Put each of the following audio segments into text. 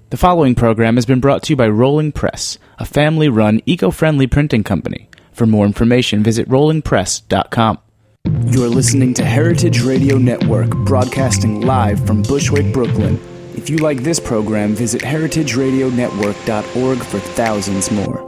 The following program has been brought to you by Rolling Press, a family-run, eco-friendly printing company. For more information, visit rollingpress.com. You're listening to Heritage Radio Network, broadcasting live from Bushwick, Brooklyn. If you like this program, visit heritageradionetwork.org for thousands more.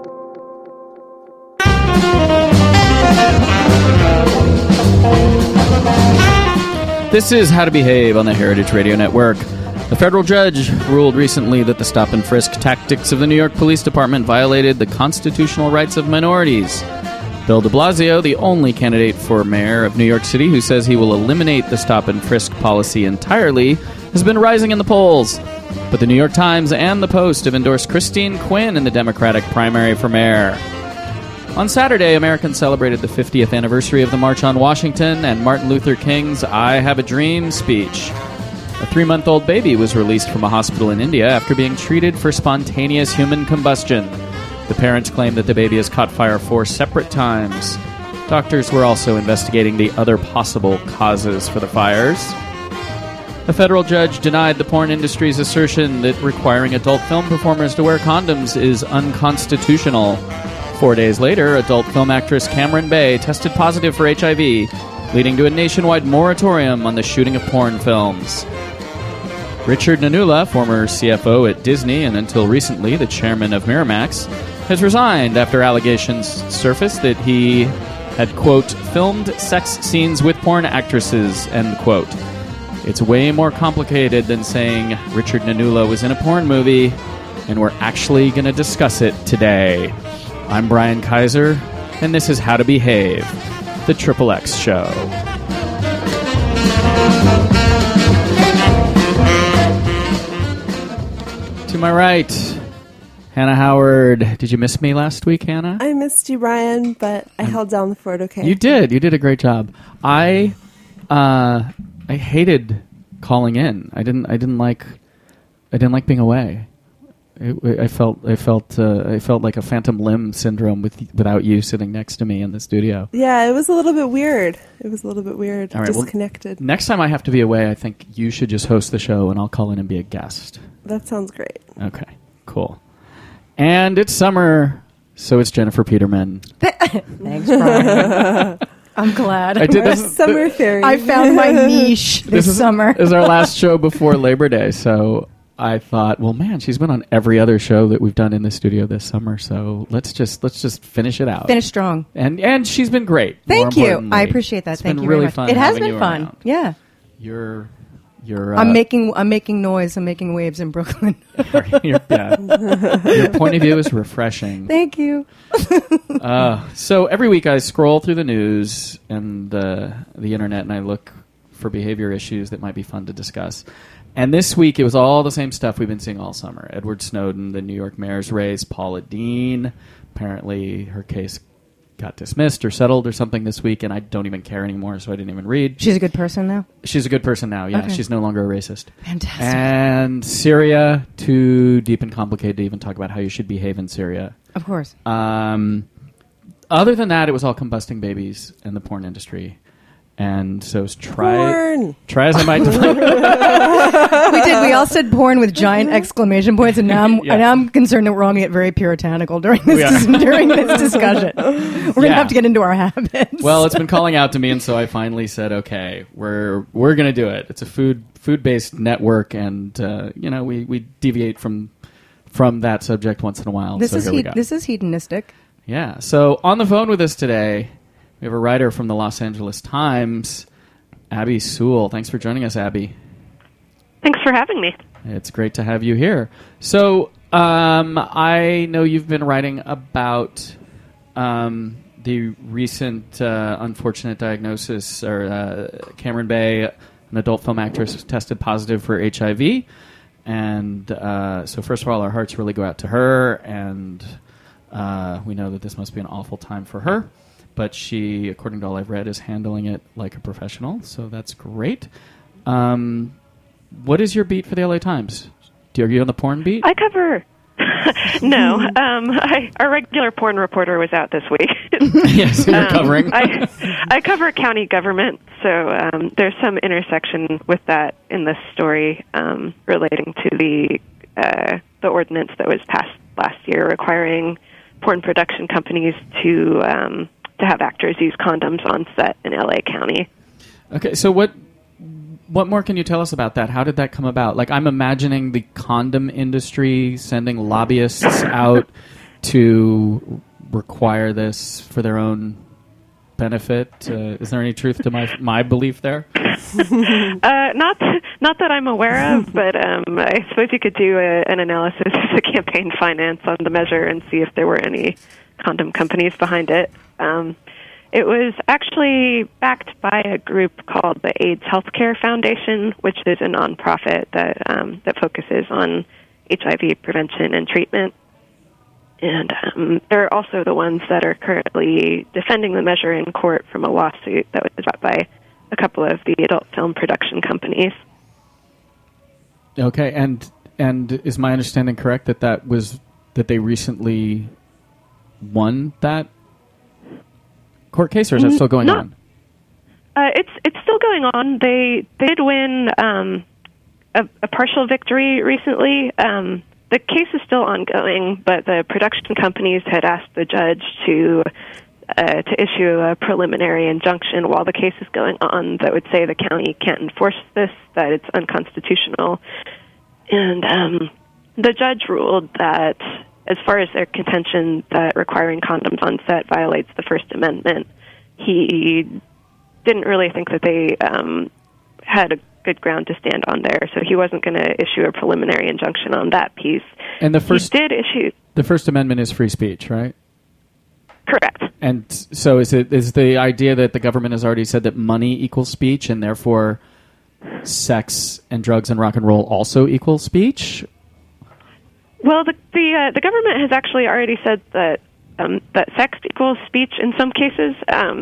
This is How to Behave on the Heritage Radio Network. A federal judge ruled recently that the stop-and-frisk tactics of the New York Police Department violated the constitutional rights of minorities. Bill de Blasio, the only candidate for mayor of New York City who says he will eliminate the stop-and-frisk policy entirely, has been rising in the polls. But the New York Times and the Post have endorsed Christine Quinn in the Democratic primary for mayor. On Saturday, Americans celebrated the 50th anniversary of the March on Washington and Martin Luther King's I Have a Dream speech. A 3-month-old baby was released from a hospital in India after being treated for spontaneous human combustion. The parents claim that the baby has caught fire 4 separate times. Doctors were also investigating the other possible causes for the fires. A federal judge denied the porn industry's assertion that requiring adult film performers to wear condoms is unconstitutional. 4 days later, adult film actress Cameron Bay tested positive for HIV, leading to a nationwide moratorium on the shooting of porn films. Richard Nanula, former CFO at Disney and until recently the chairman of Miramax, has resigned after allegations surfaced that he had, quote, filmed sex scenes with porn actresses, end quote. It's way more complicated than saying Richard Nanula was in a porn movie, and we're actually going to discuss it today. I'm Brian Kaiser, and this is How to Behave, the Triple X Show. To my right, Hannah Howard. Did you miss me last week, Hannah? I missed you, Brian, but I held down the fort okay. You did. You did a great job. I hated calling in. I didn't like being away. I felt like a phantom limb syndrome without you sitting next to me in the studio. Yeah, it was a little bit weird. All right, disconnected. Well, next time I have to be away, I think you should just host the show, and I'll call in and be a guest. That sounds great. Okay, cool. And it's summer, so it's Jennifer Peterman. Thanks, Brian. I'm glad. Summer fairy. I found my niche this summer. This is our last show before Labor Day, so I thought, well, man, she's been on every other show that we've done in the studio this summer, so let's just finish it out. Finish strong. And she's been great. Thank you. I apprate that. Thank you really very much. Fun it has been fun. Around. Yeah. You're I'm making noise. I'm making waves in Brooklyn. Your point of view is refreshing. Thank you. So every week I scroll through the news and the internet, and I look for behavior issues that might be fun to discuss. And this week it was all the same stuff we've been seeing all summer. Edward Snowden, the New York mayor's race, Paula Deen. Apparently her case got dismissed or settled or something this week, and I don't even care anymore, so I didn't even read. She's a good person now? She's a good person now, yeah. Okay. She's no longer a racist. Fantastic. And Syria, too deep and complicated to even talk about how you should behave in Syria. Of course. Other than that, it was all combusting babies and the porn industry. And so try as I might define We all said porn with giant exclamation points, and now I'm concerned that we're all going to get very puritanical during this discussion. We're going to have to get into our habits. Well, it's been calling out to me, and so I finally said, okay, we're going to do it. It's a food-based network, and we deviate from that subject once in a while. This is hedonistic. Yeah. So on the phone with us today, we have a writer from the Los Angeles Times, Abby Sewell. Thanks for joining us, Abby. Thanks for having me. It's great to have you here. So I know you've been writing about the recent unfortunate diagnosis, or Cameron Bay, an adult film actress, tested positive for HIV. And so first of all, our hearts really go out to her, and we know that this must be an awful time for her. But she, according to all I've read, is handling it like a professional, so that's great. What is your beat for the LA Times? Are you on the porn beat? I cover... No. Our regular porn reporter was out this week. Yes, you're covering. I cover county government, so there's some intersection with that in this story relating to the the ordinance that was passed last year requiring porn production companies to have actors use condoms on set in LA County. Okay, so what more can you tell us about that? How did that come about? Like, I'm imagining the condom industry sending lobbyists out to require this for their own benefit. Is there any truth to my belief there? Not that I'm aware of, but I suppose you could do an analysis of the campaign finance on the measure and see if there were any condom companies behind it. It was actually backed by a group called the AIDS Healthcare Foundation, which is a nonprofit that focuses on HIV prevention and treatment. And they're also the ones that are currently defending the measure in court from a lawsuit that was brought by a couple of the adult film production companies. Okay, and is my understanding correct that they recently won that court case, or is that still going on? It's still going on. They did win a partial victory recently. The case is still ongoing, but the production companies had asked the judge to issue a preliminary injunction while the case is going on that would say the county can't enforce this, that it's unconstitutional. And the judge ruled that, as far as their contention that requiring condoms on set violates the First Amendment, he didn't really think that they had a good ground to stand on there, so he wasn't going to issue a preliminary injunction on that piece. And the First Amendment is free speech, right? Correct. And so is the idea that the government has already said that money equals speech, and therefore sex and drugs and rock and roll also equal speech? Well, the government has actually already said that that sex equals speech in some cases.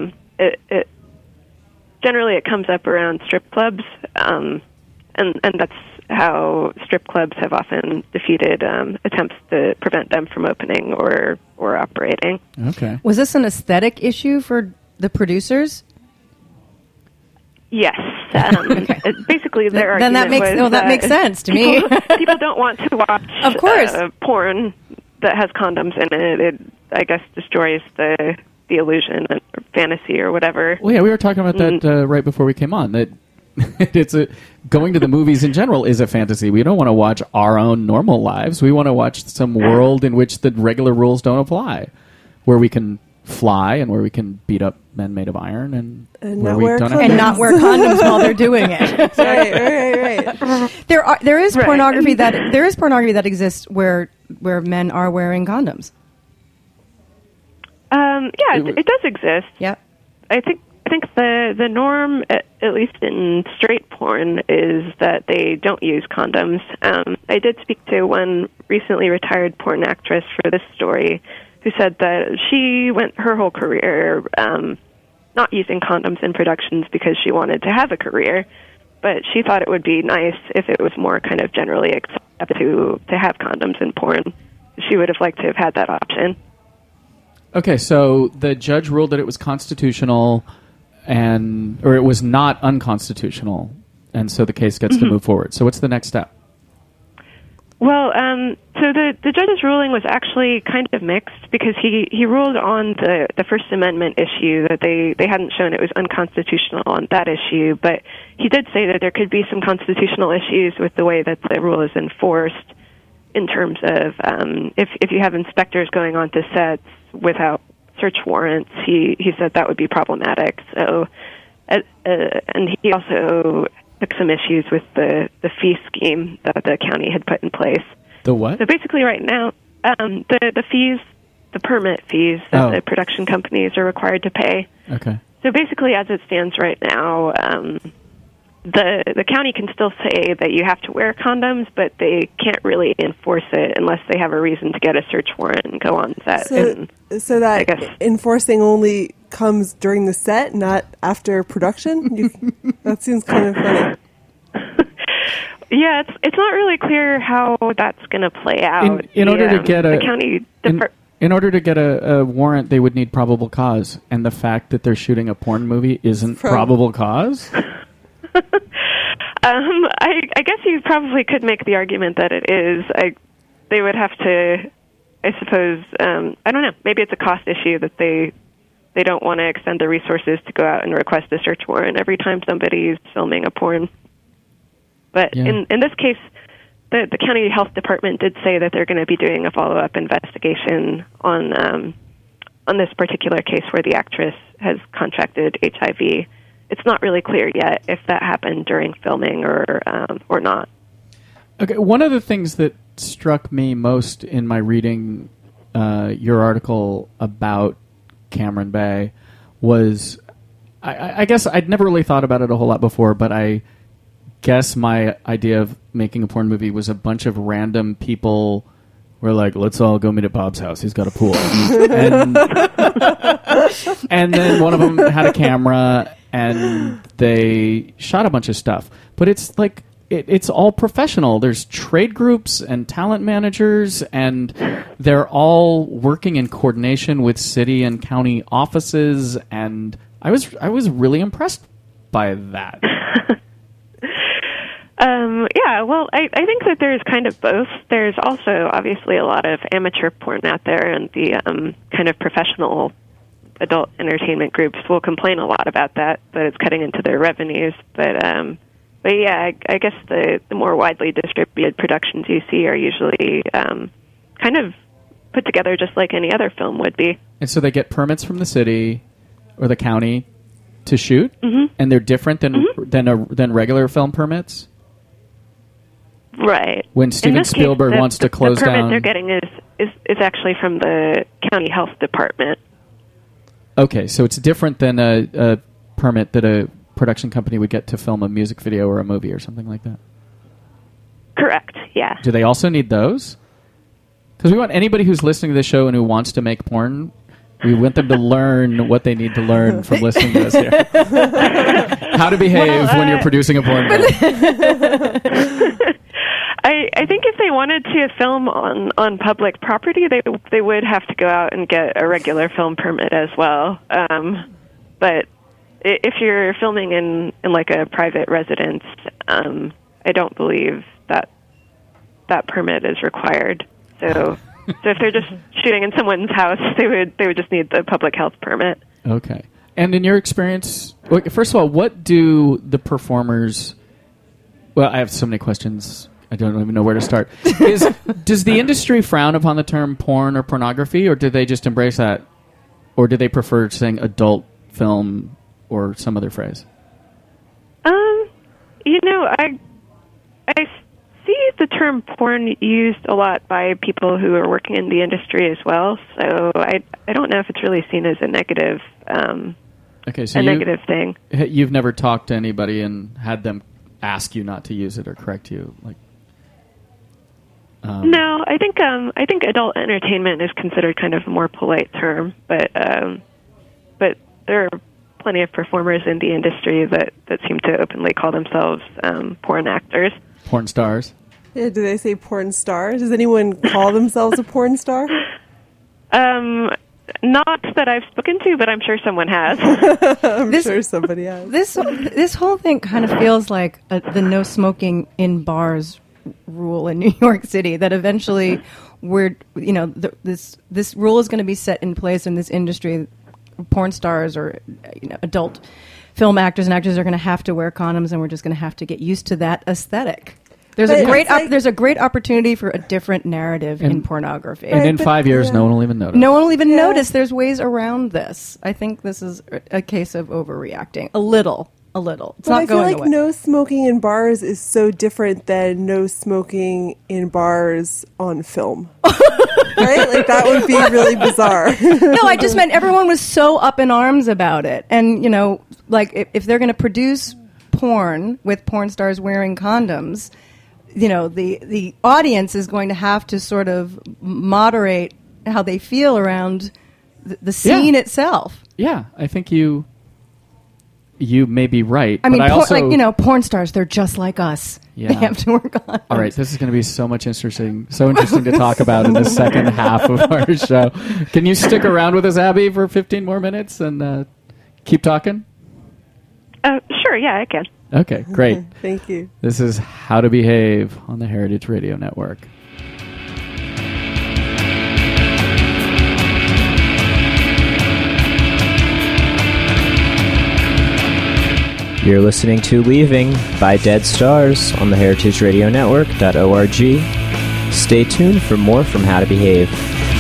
Generally, it comes up around strip clubs, and that's how strip clubs have often defeated attempts to prevent them from opening or operating. Okay. Was this an aesthetic issue for the producers? Yes. Basically, their argument that makes sense to me. People don't want to watch, of course, porn that has condoms in it. It, I guess, destroys the illusion or fantasy or whatever. Well, yeah, we were talking about that right before we came on. That going to the movies in general is a fantasy. We don't want to watch our own normal lives. We want to watch some world in which the regular rules don't apply, where we can fly and where we can beat up men made of iron and where we don't have not wear condoms while they're doing it. Right. There is pornography that exists where men are wearing condoms. It does exist. Yeah, I think the norm, at least in straight porn, is that they don't use condoms. I did speak to one recently retired porn actress for this story, who said that she went her whole career not using condoms in productions because she wanted to have a career, but she thought it would be nice if it was more kind of generally accepted to have condoms in porn. She would have liked to have had that option. Okay, so the judge ruled that it was constitutional, or it was not unconstitutional, and so the case gets to move forward. So what's the next step? Well, so the judge's ruling was actually kind of mixed because he ruled on the First Amendment issue that they hadn't shown it was unconstitutional on that issue, but he did say that there could be some constitutional issues with the way that the rule is enforced in terms of if you have inspectors going onto sets without search warrants, he said that would be problematic. So, and he also took some issues with the fee scheme that the county had put in place. The what? So basically right now, the fees, the permit fees that the production companies are required to pay. Okay. So basically, as it stands right now, the county can still say that you have to wear condoms, but they can't really enforce it unless they have a reason to get a search warrant and go on set. So that enforcing only comes during the set, not after production? That seems kind of funny. Yeah, it's not really clear how that's going to play out. In order to get the county in order to get a warrant, they would need probable cause, and the fact that they're shooting a porn movie isn't probable cause. I guess you probably could make the argument that it is. they would have to, I suppose, I don't know, maybe it's a cost issue that they don't want to extend the resources to go out and request a search warrant every time somebody's filming a porn. But in this case, the county health department did say that they're going to be doing a follow-up investigation on this particular case where the actress has contracted HIV. It's not really clear yet if that happened during filming or not. Okay, one of the things that struck me most in my reading your article about Cameron Bay was, I guess I'd never really thought about it a whole lot before, but I guess my idea of making a porn movie was a bunch of random people were like, let's all go meet at Bob's house. He's got a pool. and then one of them had a camera, and they shot a bunch of stuff. But it's like, it's all professional. There's trade groups and talent managers, and they're all working in coordination with city and county offices, and I was really impressed by that. Yeah, well, I think that there's kind of both. There's also obviously a lot of amateur porn out there, and the kind of professional adult entertainment groups will complain a lot about that it's cutting into their revenues. But yeah, I guess the more widely distributed productions you see are usually kind of put together just like any other film would be. And so they get permits from the city or the county to shoot, and they're different than regular film permits. Right. When Steven Spielberg wants to close down, the permit they're getting is actually from the county health department. Okay, so it's different than a permit that a production company would get to film a music video or a movie or something like that. Correct. Yeah. Do they also need those? Because we want anybody who's listening to this show and who wants to make porn, we want them to learn what they need to learn from listening to us here. How to behave when you're producing a porn film. I think if they wanted to film on public property, they would have to go out and get a regular film permit as well. But if you're filming in like a private residence, I don't believe that permit is required. So if they're just shooting in someone's house, they would just need the public health permit. Okay. And in your experience, first of all, what do the performers? Well, I have so many questions. I don't even know where to start. Does the industry frown upon the term porn or pornography, or do they just embrace that? Or do they prefer saying adult film or some other phrase? I see the term porn used a lot by people who are working in the industry as well, so I don't know if it's really seen as a negative negative thing. You've never talked to anybody and had them ask you not to use it or correct you, like? No, I think adult entertainment is considered kind of a more polite term, but there are plenty of performers in the industry that seem to openly call themselves porn actors. Porn stars. Yeah, do they say porn stars? Does anyone call themselves a porn star? Not that I've spoken to, but I'm sure someone has. I'm sure somebody has. This whole thing kind of feels like the no smoking in bars rule in New York City. That eventually, this rule is going to be set in place in this industry. Porn stars or adult film actors and actors are going to have to wear condoms, and we're just going to have to get used to that aesthetic. There's a great opportunity for a different narrative in pornography. And in 5 years, no one will even notice. No one will even notice. There's ways around this. I think this is a case of overreacting. A little. It's not going away. I feel like no smoking in bars is so different than no smoking in bars on film. Right? Like, that would be really bizarre. No, I just meant everyone was so up in arms about it. And, like, if they're going to produce porn with porn stars wearing condoms, the audience is going to have to sort of moderate how they feel around the scene itself. Yeah, I think you may be right. I mean, porn stars, they're just like us. Yeah. They have to work on. All right, this is going to be so interesting to talk about in the second half of our show. Can you stick around with us, Abby, for 15 more minutes and keep talking? Sure, yeah, I can. Okay, great. Thank you. This is How to Behave on the Heritage Radio Network. You're listening to Leaving by Dead Stars on the heritageradionetwork.org. Stay tuned for more from How to Behave.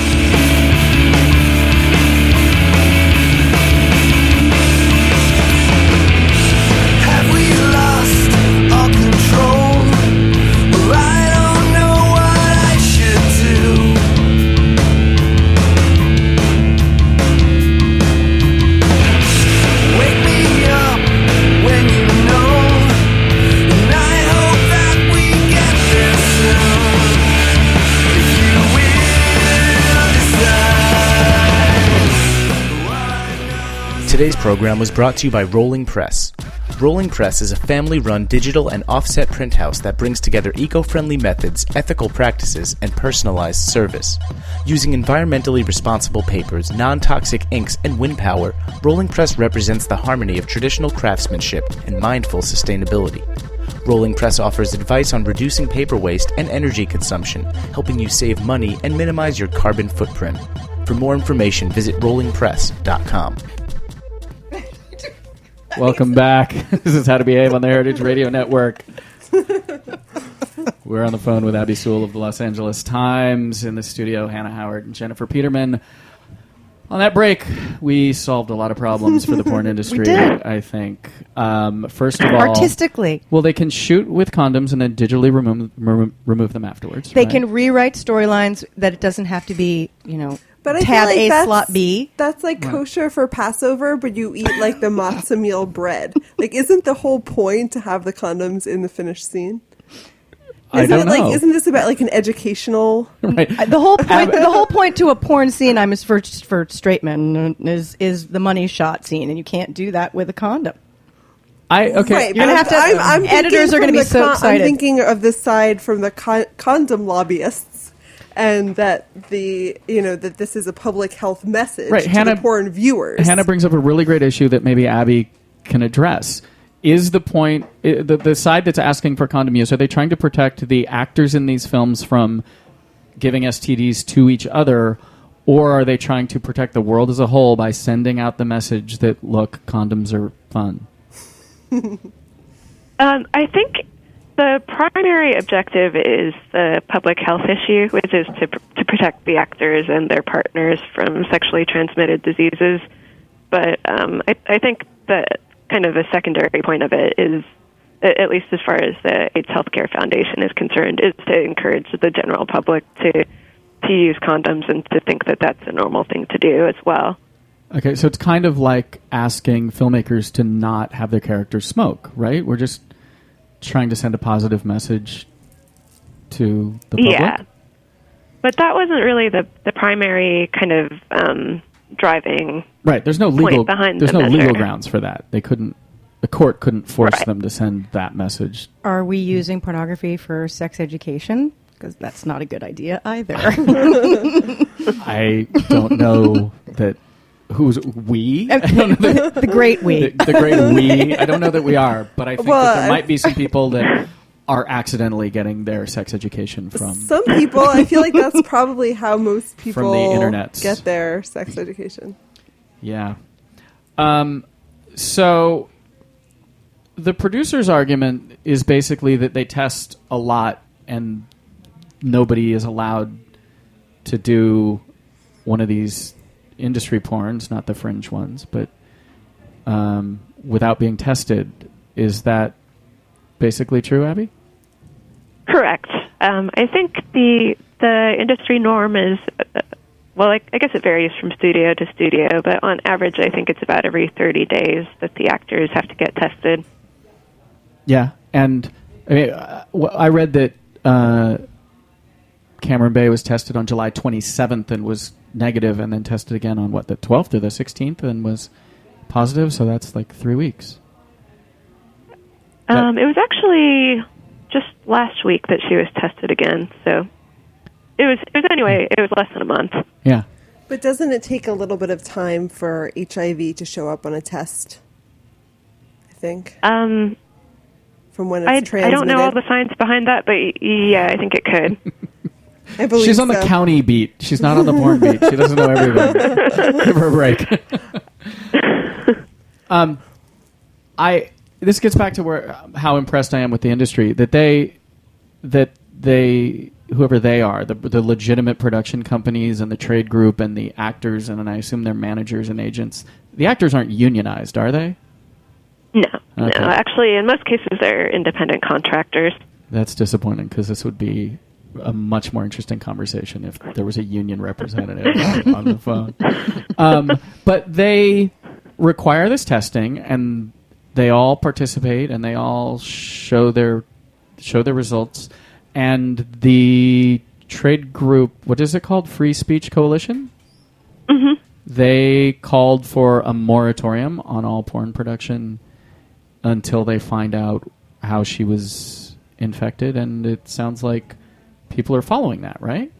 Today's program was brought to you by Rolling Press. Rolling Press is a family-run digital and offset print house that brings together eco-friendly methods, ethical practices, and personalized service. Using environmentally responsible papers, non-toxic inks, and wind power, Rolling Press represents the harmony of traditional craftsmanship and mindful sustainability. Rolling Press offers advice on reducing paper waste and energy consumption, helping you save money and minimize your carbon footprint. For more information, visit rollingpress.com. Welcome back. This is How to Behave on the Heritage Radio Network. We're on the phone with Abby Sewell of the Los Angeles Times. In the studio, Hannah Howard and Jennifer Peterman. On that break, we solved a lot of problems for the porn industry, We did. I think. First of all... Artistically. Well, they can shoot with condoms and then digitally remove them afterwards. They right? can rewrite storylines that it doesn't have to be, But I tab feel like A, that's, slot B. That's like kosher for Passover, but you eat like the matzah meal bread. Like, isn't the whole point to have the condoms in the finished scene? I don't know. Isn't this about like an educational? Right. The whole point to a porn scene, for straight men, is the money shot scene, and you can't do that with a condom. Right, You're gonna have to. I'm editors are thinking going to be from so excited. I'm thinking of the side from the condom lobbyists, and that that this is a public health message Right, to Hannah- the porn viewers. Hannah brings up a really great issue that maybe Abby can address. Is the point, the side that's asking for condom use, are they trying to protect the actors in these films from giving STDs to each other, or are they trying to protect the world as a whole by sending out the message that, look, condoms are fun? I think the primary objective is the public health issue, which is to protect the actors and their partners from sexually transmitted diseases. But I think that kind of a secondary point of it is, at least as far as the AIDS Healthcare Foundation is concerned, is to encourage the general public to use condoms and to think that that's a normal thing to do as well. Okay, so it's kind of like asking filmmakers to not have their characters smoke, right? We're just trying to send a positive message to the public? Yeah. But that wasn't really the primary kind of driving right. There's no legal behind there's the no legal measure. grounds for that. The court couldn't force Right. them to send that message. Are we using pornography for sex education? Because that's not a good idea either. I don't know that who's we. I don't know that, The great we. the great we. I don't know that we are, but I think Well, that there might be some people that are accidentally getting their sex education from. Some people, I feel like that's probably how most people From the internets. get their sex education. Yeah. So the producer's argument is basically that they test a lot and nobody is allowed to do one of these industry porns, not the fringe ones, but without being tested. Is that basically true, Abby? Correct. I think the industry norm is, I guess it varies from studio to studio, but on average, I think it's about every 30 days that the actors have to get tested. Yeah, and I mean, I read that Cameron Bay was tested on July 27th and was negative, and then tested again on, the 12th or the 16th and was positive, so that's like 3 weeks. It was actually just last week that she was tested again, so it was less than a month. Yeah. But doesn't it take a little bit of time for HIV to show up on a test? I think. From when it's transmitted. I don't know all the science behind that, but yeah, I think it could. I believe She's on the county beat. She's not on the porn beat. She doesn't know everything. Give her a break. this gets back to how impressed I am with the industry that they whoever they are, the legitimate production companies and the trade group and the actors, and I assume they're managers and agents. The actors aren't unionized, are they? No, Okay. no. Actually, in most cases, they're independent contractors. That's disappointing because this would be a much more interesting conversation if there was a union representative on the phone. But they require this testing, and they all participate, and they all show their results. And the trade group, what is it called? Free Speech Coalition? Mm-hmm. They called for a moratorium on all porn production until they find out how she was infected, and it sounds like people are following that, right?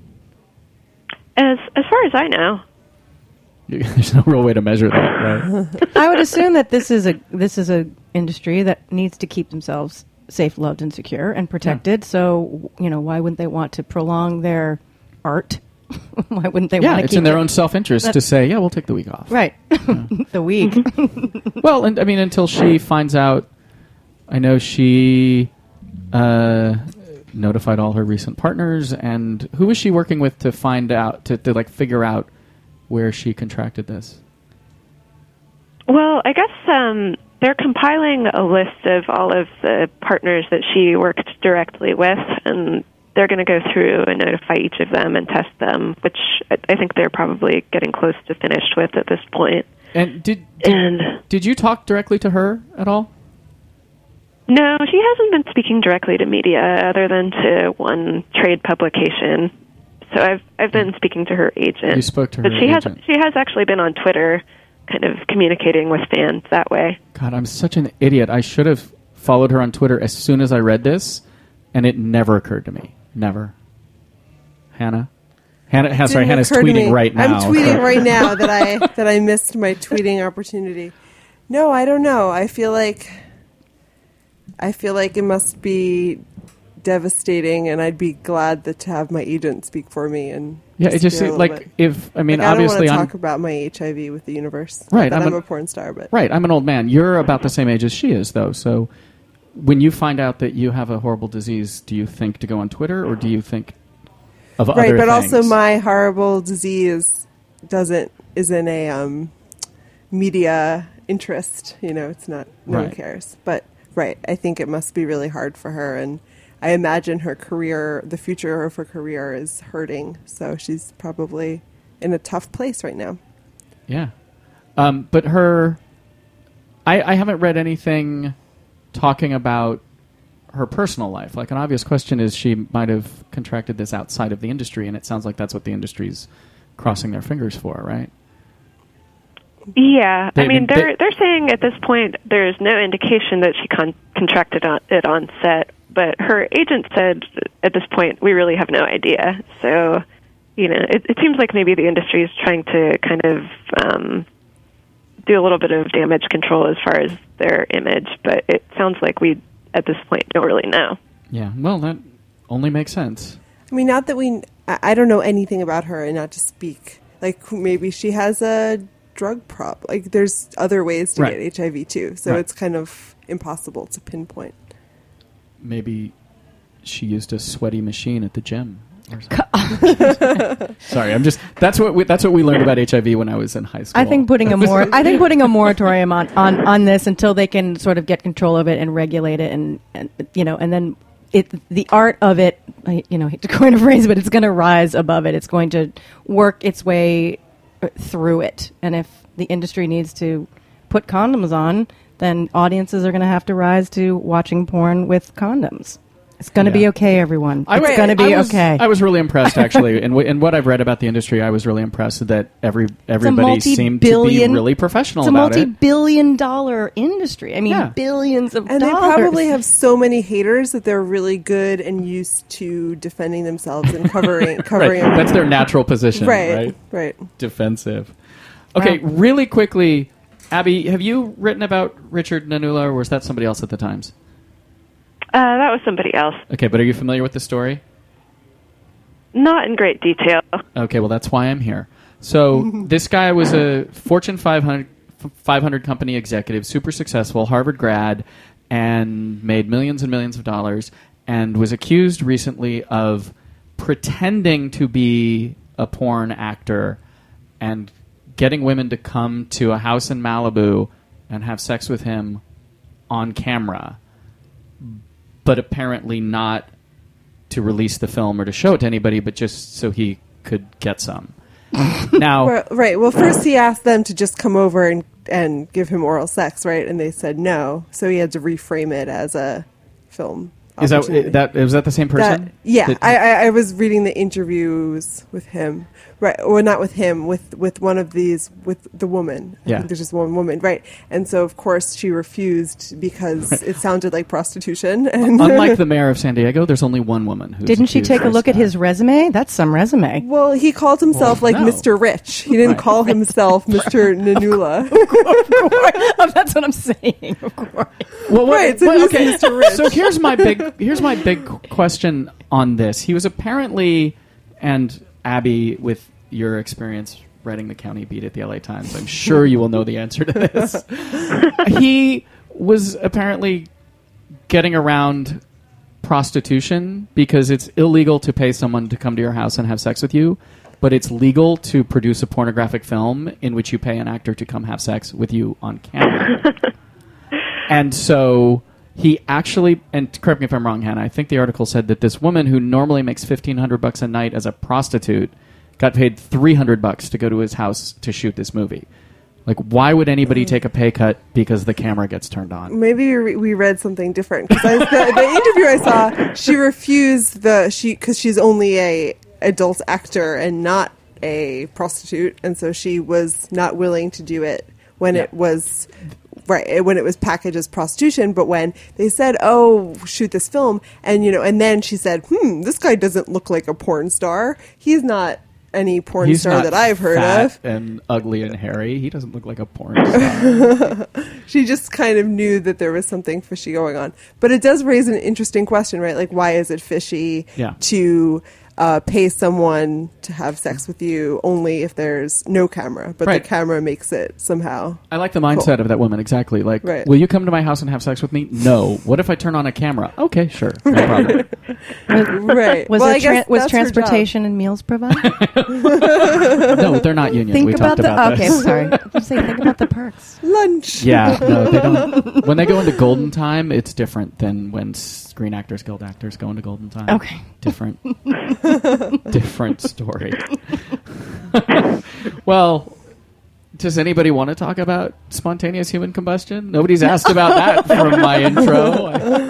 As far as I know. There's no real way to measure that, right? I would assume that this is a industry that needs to keep themselves safe, loved, and secure and protected. Yeah. So, why wouldn't they want to prolong their art? Why wouldn't they want to keep it's in their own self-interest to say, we'll take the week off. Right. The week. Well, and I mean, until she finds out, I know she notified all her recent partners, and who was she working with to find out, to figure out where she contracted this? Well, I guess they're compiling a list of all of the partners that she worked directly with, and they're going to go through and notify each of them and test them, which I think they're probably getting close to finished with at this point. And did you talk directly to her at all? No, she hasn't been speaking directly to media other than to one trade publication. So I've been speaking to her agent. You spoke to her agent. She has actually been on Twitter kind of communicating with fans that way. God, I'm such an idiot. I should have followed her on Twitter as soon as I read this, and it never occurred to me. Never. Hannah's tweeting right now. I'm tweeting right now that I missed my tweeting opportunity. No, I don't know. I feel like it must be devastating, and I'd be glad to have my agent speak for me. And it just seems like obviously I don't want to talk about my HIV with the universe. Right, I'm a porn star, but right, I'm an old man. You're about the same age as she is, though. So when you find out that you have a horrible disease, do you think to go on Twitter, or do you think of other things? Right, but also my horrible disease isn't a media interest. It's not. No one cares. But right, I think it must be really hard for her, and I imagine her career, the future of her career, is hurting. So she's probably in a tough place right now. Yeah, but I haven't read anything talking about her personal life. Like, an obvious question is she might have contracted this outside of the industry, and it sounds like that's what the industry's crossing their fingers for, right? Yeah, they're saying at this point there's no indication that she contracted it on set, but her agent said at this point we really have no idea. So, it seems like maybe the industry is trying to kind of do a little bit of damage control as far as their image, but it sounds like we at this point don't really know. Yeah, well, that only makes sense. I mean, not that I don't know anything about her, and not to speak. Like, maybe she has a drug prop. Like, there's other ways to get HIV too, so it's kind of impossible to pinpoint. Maybe she used a sweaty machine at the gym or something. Sorry, that's what we learned about HIV when I was in high school. I think putting a moratorium on this until they can sort of get control of it and regulate it, and then the art of it, I hate to coin a phrase, but it's going to rise above it. It's going to work its way through it. And if the industry needs to put condoms on, then audiences are going to have to rise to watching porn with condoms. It's going to be okay, everyone. It's going to be okay. I was really impressed, actually. In what I've read about the industry, I was really impressed that everybody seemed to be really professional about it. It's a multi-billion-dollar industry. I mean, billions of dollars. And they probably have so many haters that they're really good and used to defending themselves and covering. Right. That's their natural position, right? Defensive. Okay, really quickly, Abby, have you written about Richard Nanula, or was that somebody else at the Times? That was somebody else. Okay, but are you familiar with the story? Not in great detail. Okay, well, that's why I'm here. So this guy was a Fortune 500 500 company executive, super successful, Harvard grad, and made millions and millions of dollars, and was accused recently of pretending to be a porn actor and getting women to come to a house in Malibu and have sex with him on camera, but apparently not to release the film or to show it to anybody, but just so he could get some. Now, right. Well, first he asked them to just come over and give him oral sex, right? And they said no, so he had to reframe it as a film. Was that the same person? I was reading the interviews with him, right? Well, not with him, with one of these, with the woman. I think there's just one woman, right? And so, of course, she refused because it sounded like prostitution. And unlike the mayor of San Diego, there's only one woman who's Didn't she take a look at his resume? That's some resume. Well, he called himself Mr. Rich. He didn't call himself Mr. Nanula. That's what I'm saying. Of course. Well, right. So okay. Mr. Rich. So here's my big question on this. He was apparently, and Abby, with your experience writing the county beat at the LA Times, I'm sure you will know the answer to this. He was apparently getting around prostitution because it's illegal to pay someone to come to your house and have sex with you, but it's legal to produce a pornographic film in which you pay an actor to come have sex with you on camera. And so he actually, and correct me if I'm wrong, Hannah, I think the article said that this woman who normally makes $1,500 a night as a prostitute got paid $300 to go to his house to shoot this movie. Like, why would anybody take a pay cut because the camera gets turned on? Maybe we read something different. Because the interview I saw, she refused because she's only a adult actor and not a prostitute, and so she was not willing to do it when it was. Right, when it was packaged as prostitution, but when they said, "Oh, shoot this film," and and then she said, "This guy doesn't look like a porn star. He's not any porn star that I've heard of." And ugly and hairy. He doesn't look like a porn star. She just kind of knew that there was something fishy going on. But it does raise an interesting question, right? Like, why is it fishy to pay someone to have sex with you only if there's no camera, but the camera makes it somehow. I like the mindset of that woman, exactly. Like, will you come to my house and have sex with me? No. What if I turn on a camera? Okay, sure. No problem. Right. Was transportation and meals provided? No, they're not union. We talked about this. Okay, sorry. Think about the perks. Lunch. Yeah, no, they don't. When they go into Golden Time, it's different than when Screen Actors Guild actors go into Golden Time. Okay. Different story. Well, does anybody want to talk about spontaneous human combustion? Nobody's asked about that from my intro.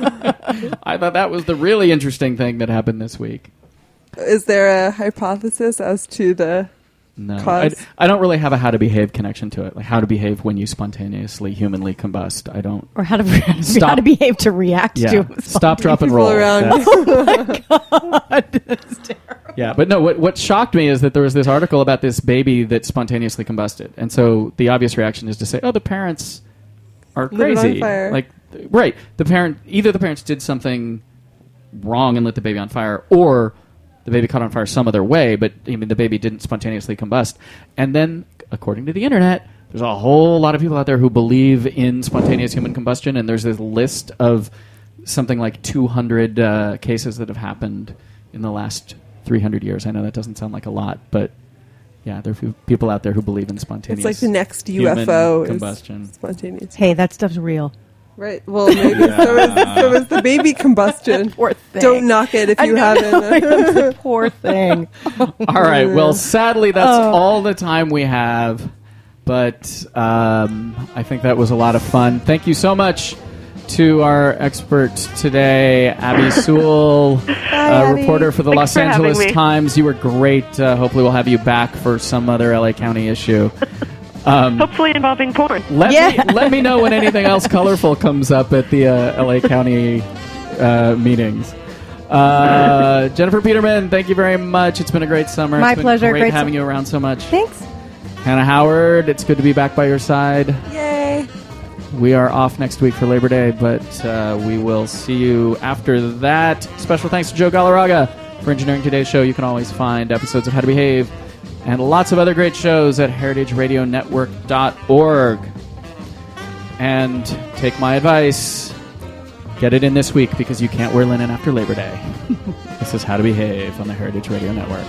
I thought that was the really interesting thing that happened this week. Is there a hypothesis as to the cause? I don't really have a how to behave connection to it. Like how to behave when you spontaneously humanly combust. I don't. Or how to behave to react to. Stop, drop, and roll. Oh my God. That's terrible. Yeah, but no, what shocked me is that there was this article about this baby that spontaneously combusted. And so the obvious reaction is to say, oh, the parents are crazy. On fire. Like, right. Either the parents did something wrong and lit the baby on fire, or the baby caught on fire some other way, but the baby didn't spontaneously combust. And then, according to the internet, there's a whole lot of people out there who believe in spontaneous human combustion, and there's this list of something like 200 cases that have happened in the last 300 years. I know that doesn't sound like a lot, but yeah, there are people out there who believe in spontaneous. It's like the next UFO combustion. Is spontaneous. Hey, that stuff's real. Right. Well, maybe so is the baby combustion. Poor thing. Don't knock it if you haven't. Poor thing. All right. Well, sadly, that's all the time we have. But I think that was a lot of fun. Thank you so much to our expert today, Abby Sewell, reporter for the Los Angeles Times. You were great. Hopefully we'll have you back for some other LA County issue. Hopefully involving porn. Let me know when anything else colorful comes up at the LA County meetings. Jennifer Peterman, thank you very much. It's been a great summer. My it's been pleasure. Great having you around so much. Thanks. Hannah Howard, it's good to be back by your side. Yay. We are off next week for Labor Day, but we will see you after that. Special thanks to Joe Galarraga for engineering today's show. You can always find episodes of How to Behave and lots of other great shows at heritageradionetwork.org. And take my advice. Get it in this week because you can't wear linen after Labor Day. This is How to Behave on the Heritage Radio Network.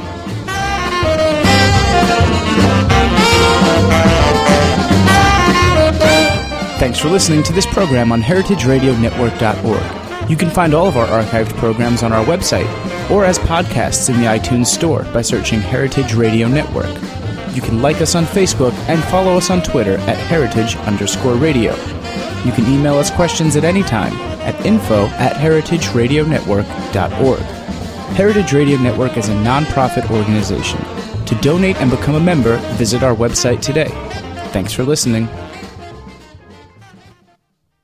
Thanks for listening to this program on heritageradionetwork.org. You can find all of our archived programs on our website or as podcasts in the iTunes Store by searching Heritage Radio Network. You can like us on Facebook and follow us on Twitter at @heritage_radio. You can email us questions at any time at info@heritageradionetwork.org. Heritage Radio Network is a non-profit organization. To donate and become a member, visit our website today. Thanks for listening.